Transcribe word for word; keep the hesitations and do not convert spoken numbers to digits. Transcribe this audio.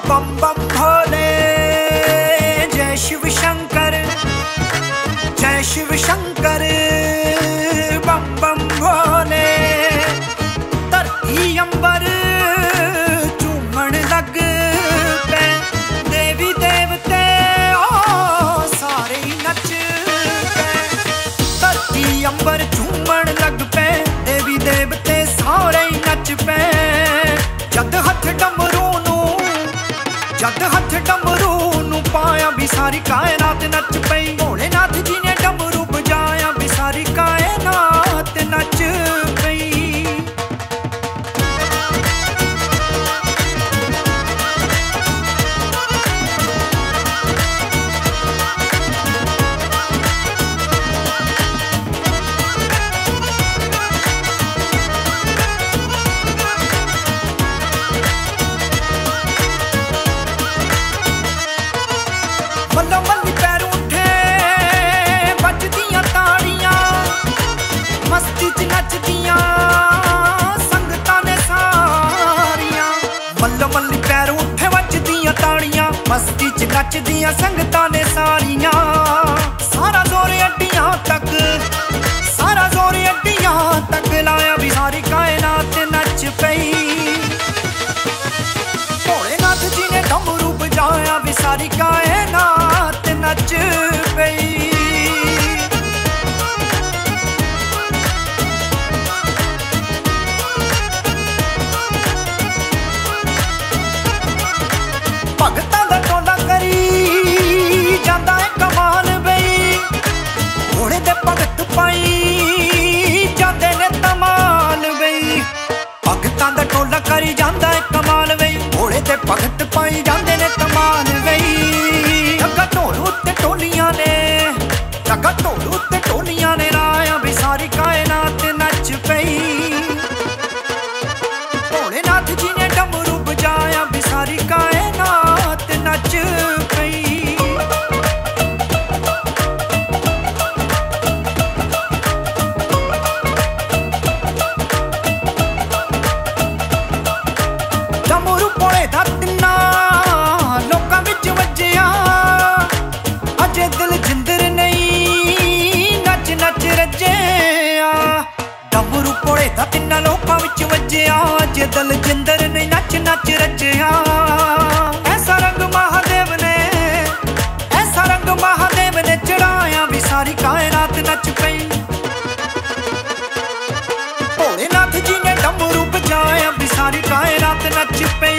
बम बम भोले, जय शिव शंकर, जय शिव शंकर, बम बम भोले। धरती अंबर झूमण लग पे, देवी देवते ओ सारे नच पे। धरती अंबर झूमण लग पे, देवी देवते सारे नच पे। जद हथ डमरू नू, जद हथ डमरू नू पाया भी सारी कायनात नच पई। भोलेनाथ जी ने डमरू बजाया भी सारी कायनात नच पई। मल्लो मल्ली पैर उठे बजदियां ताड़ियां, मस्ती च नचदियां संगतां ने सारियां। मल्लो मल्ली पैर उठे बजदियां ताड़ियां, मस्ती च नचदियां संगतां ने सारियां। सारा जोर अड्डियां तक, सारा जोर अड्डियां तक लाया भी सारी कायनात नच पई। भोलेनाथ जी ने डमरू बजाया भी सारी कायनात नच पई। भगतां दा टोला करी जांदा है कमाल बई, घोड़े दे भगत पाई जांदे ने तमाल बई। भगतां दा टोला करी जांदा है कमाल बई, घोड़े दे भगत पाई जांदे ने तमाल बई। जगा ढोलू ते टोलियां ने, जगा ढोलू ते टोलियां ने लाया भी सारी कायनात नच पई। भोलेनाथ जी ने डमरू बजाया भी सारी कायनात नच पई। डमरू भोले दा तिन्ना लोकां विच वज्जिया, अजे दिल जिंदर नहीं नच नच रज्जिया। डमरू भोले दा तिन्ना लोकां विच वज्जिया, अजे दिल जिंदर नहीं नच नच रज्जिया। ऐसा रंग महादेव ने, ऐसा रंग महादेव ने चढ़ाया भी सारी कायनात नच पई। भोलेनाथ जी ने डमरू बजाया भी सारी कायनात नच पई।